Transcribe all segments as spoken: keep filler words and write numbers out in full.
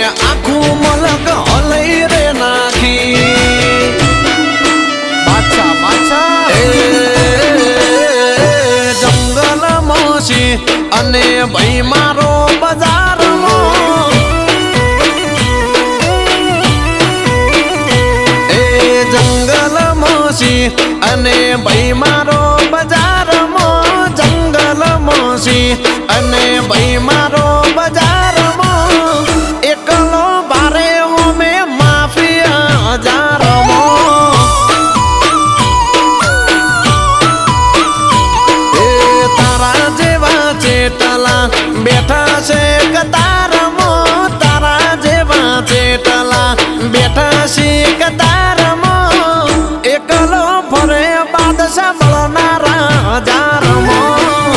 આખું મલક હલઈ રે નાખી બાદશાહ બાદશાહ એ જંગલ મોસી અને ભાઈ મારો બજારમાં એ જંગલ મોસી અને ભાઈ મારો બજારમાં જંગલ મોસી અને ભાઈ મારો બજારમાં એકલો બારે હોમે માફિયા હજારમાં એ તારા જેવા ચેટલા બેઠા છે કતારમાં તારા જેવા ચેટલા બેઠા છે કતારમાં એકલો ફરે બાદશાહ મળનારા હજારમાં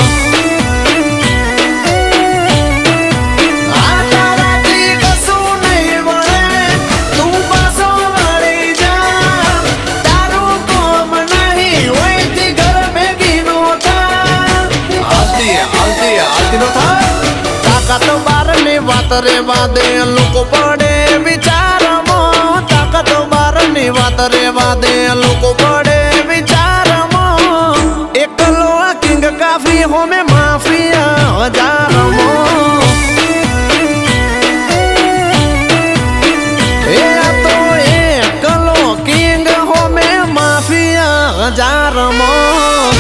આ તારાથી કશું નહીં વળે તું પાછો વળી જા તારું કોમ નહીં હોયથી ઘર ભેગી નો થા હાલતી હાલતી હાલતી નો થા તાકાત બારની વાત રેવા દે લોકો પડે વિચારમાં તાકાત બારની વાત રેવા દે લોકો પડે વિચારમાં એકલો કિંગ કાફી હોમે માફિયા હજારમાં એ આ તો એકલો કિંગ હોમે માફિયા હજારમાં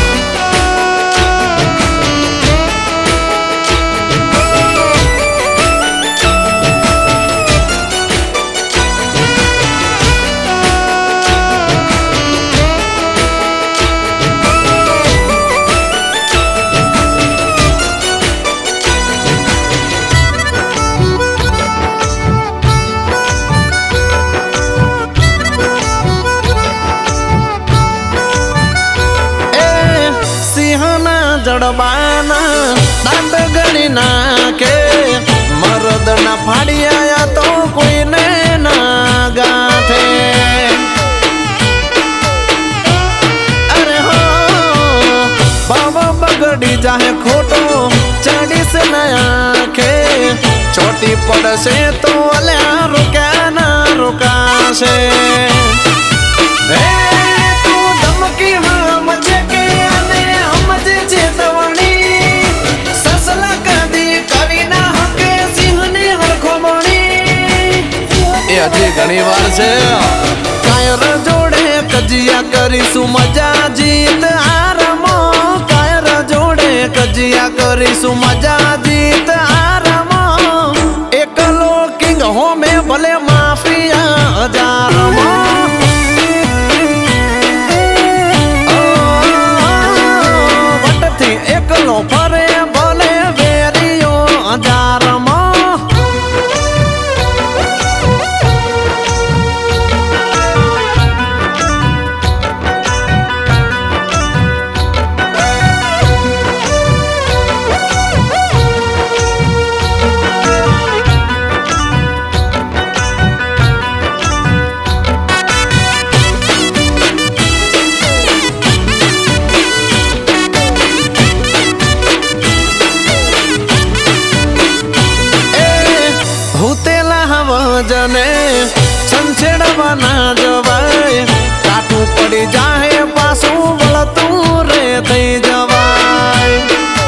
જડબાના દાંત ગણી નાખે મરદના ફાડિયા તો કોઈને ના ગાંઠે અરે હો ભાવ બગડી જાહે ખોટો ચડીશ ના આંખે ચોટી પડશે તો અલ્યા રોક્યા ના રોકાશે હે તું ધમકી સમજે કે અને સમજે ચેતવણી સસલા કદી કરી ના હકે સિંહને હરખો મણી એ હજી ઘણી વાર છે કાયર જોડે કજિયા કરીશું મજા જીત આરમો કાયર જોડે કજિયા કરીશું મજા જીત આરમો એકલો કિંગ હોમે ભલે માફિયા હજારમાં એકલો ફરે ભલે વેરીઓ હજારમાં જને સંછેડવા ના જવાય કાઠું પડી જાહે પાછું વળતું રે થઈ જવાય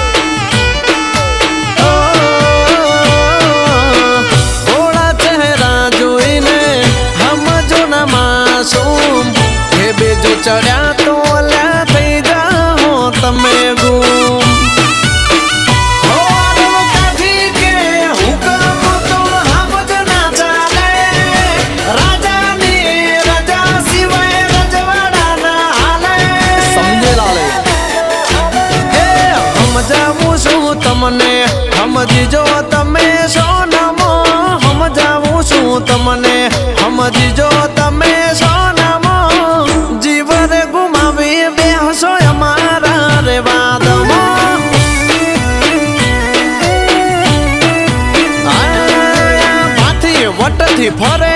ભોળા ચહેરા જોઈને સમજો ના માસૂમ હે બેજો ચડ્યા તો અલ્યા થઈ જાઓ તમે ગુમ તમને સમજી જો તમે સોનામો સમજાવું છું તમને સમજી જો તમે સોનામો જીવન ગુમાવી બેસો અમારા રે વાદમાં માથી વટથી ફરે